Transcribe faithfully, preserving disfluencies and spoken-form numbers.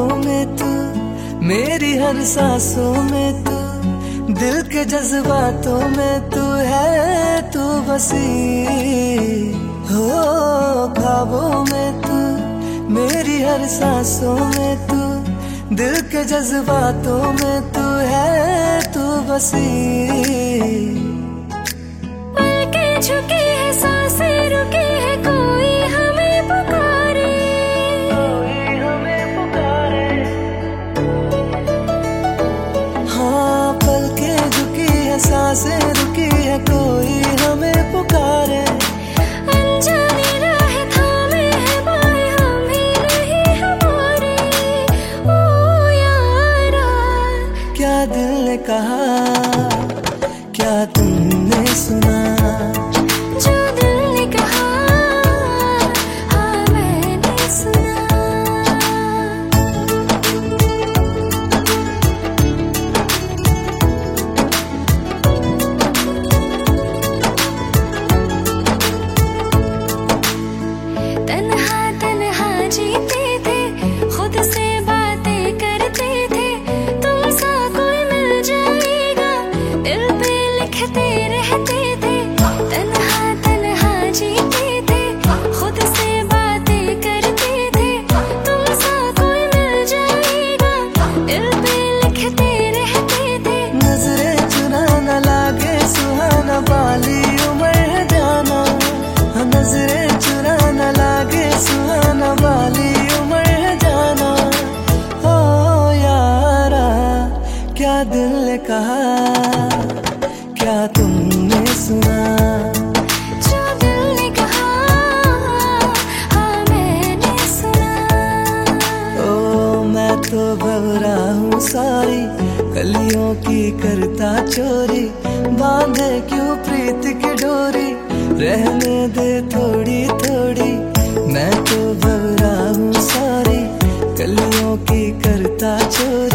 ख्वाबों में तू, मेरी हर सांसों में तू, दिल के जज्बातों में तू है तू बसी हो। ख्वाबों में तू, मेरी हर सांसों में तू, दिल के जज्बातों में तू है तू बसी। पलके झुकी है सांसें रुकी है, कोई हमें पुकारे, कोई हमें पुकारे। हाँ पलके झुकी है सांसें रुकी है, कोई हमें पुकारे। अनजानी राहें थामे है बाएं हम ही नहीं हमारे। ओ यारा क्या दिल ने कहा, क्या तुमने सुना, जो दिल ने कहा हाँ मैंने सुना। तन्हा तन्हा जीते थे, खुद से बातें करते थे, तुमसा कोई मिल जाएगा दिल पे लिखते रहते थे। तन्हा तन्हा जीते थे, खुद से बातें करते थे, तुमसा कोई मिल जाएगा दिल पे लिखते रहते थे। नजरें चुराना लागे सुहाना, बाली उम्र है जाना। हाँ नजरें चुराना लागे सुहाना, बाली उम्र है जाना। ओ यारा क्या दिल ने कहा, क्या तुमने सुना, जो दिल ने कहा हाँ मैंने सुना। ओ मैं तो भवरा हूँ सारी, कलियों की करता चोरी, बांधे क्यों प्रीत की डोरी, रहने दे थोड़ी थोड़ी। मैं तो भवरा हूँ सारी, कलियों की करता चोरी।